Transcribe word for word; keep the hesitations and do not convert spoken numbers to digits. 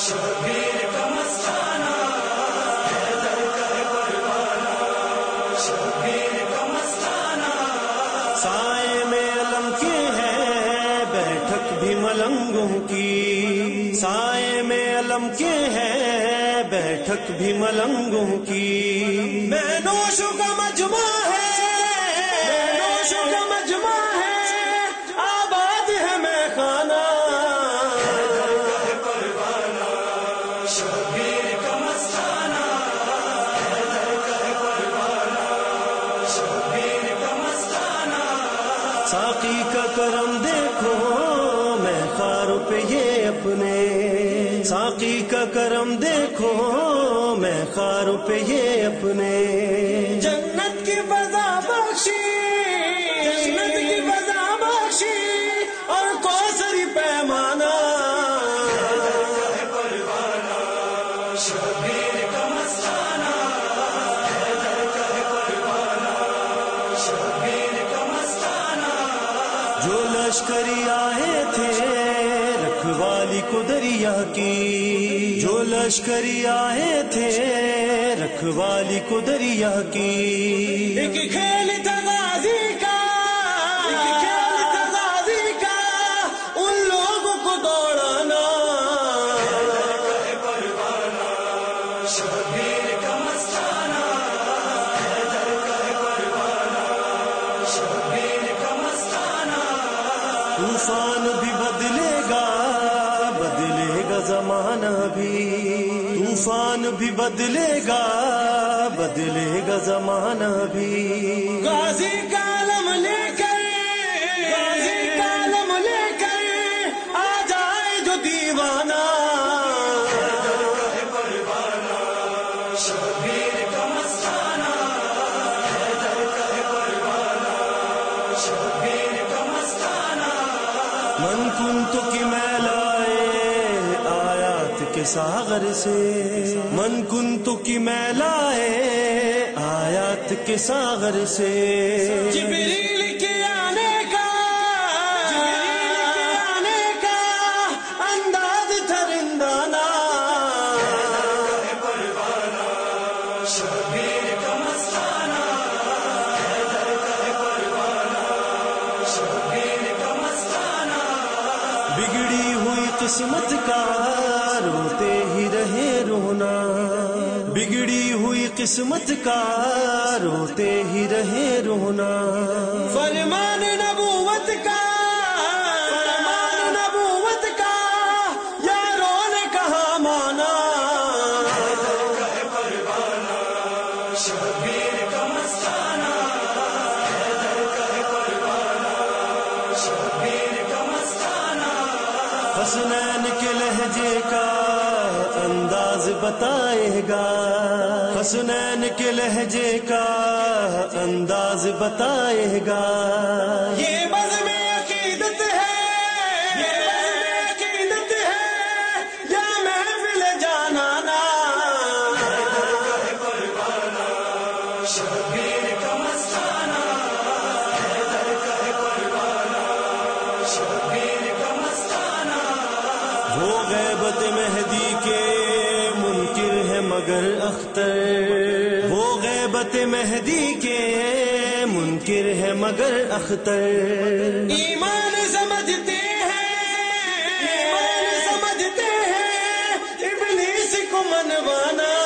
شبیر کا مستانہ حیدر کا ہے پروانہ، شبیر کا مستانہ سائے میں علم کے ہے بیٹھک بھی ملنگوں کی، سائے میں علم کے ہے بیٹھک بھی ملنگوں کی، میں نوشوں کا مجمع ہے، میں نوشوں کا مجمع ہے، آباد ہے میں خانہ، شبیر کا مستانہ حیدر کا ہے پروانہ، شبیر کا مستانہ ساقی کا کرم دیکھو میں خاروں پہ یہ اپنے، ساقی کا کرم دیکھو میں خاروں پہ یہ اپنے، جنت کی فضا بخشی، جنت کی فضا بخشی اور کوثری پیمانہ، شبیر کا مستانہ حیدر کا ہے پروانہ، شبیر کا مستانہ جو لشکری آئے تھے رکھوالی کو دریا کی، جو لشکری آئے تھے رکھوالی کو دریا کی، ایک کھیل تھا غازی کا، ایک کھیل تھا غازی کا ان لوگوں کو دوڑانا، شبیر کا مستانہ حیدر کا ہے پروانہ، شبیر کا مستانہ طوفان بھی بدلے گا بدلے گا زمانہ بھی، طوفان بھی بدلے گا بدلے گا زمانہ بھی، غازی کا علم لے کر، غازی کا علم لے کر آ جائے جو دیوانہ، شبیر کا مستانہ حیدر کا ہے پروانہ، شبیر کا مستانہ من کنت کی میں لائے آیات کے ساغر سے، من کنت کی میں لائے آیات کے ساغر سے، جبریل کے آنے کا، جبریل کے آنے کا انداز تھا رندانہ، شبیر کا مستانہ حیدر کا ہے پروانہ، شبیر کا مستانہ بگڑی ہوئی قسمت کا روتے ہی رہے رونا، بگڑی ہوئی قسمت کا روتے ہی رہے رونا، فرمان نبوت کا، فرمان نبوت کا یاروں نے کہا مانا، شبیر کا مستانہ حیدر کا ہے پروانہ، شبیر کا مستانہ حسنین کے لہجے کا انداز بتائے گا، حسنین کے لہجے کا انداز بتائے گا، یہ بزم عقیدت ہے، یہ بزم عقیدت ہے یا محفل جانانا، شبیر کا مستانہ حیدر کا ہے پروانہ، شبیر کا مستانہ وہ غیبت مہدی کے منکر ہے مگر اختر، وہ غیبت مہدی کے منکر ہے مگر اختر، ایمان سمجھتے ہیں، ایمان سمجھتے ہیں ابلیس کو منوانا،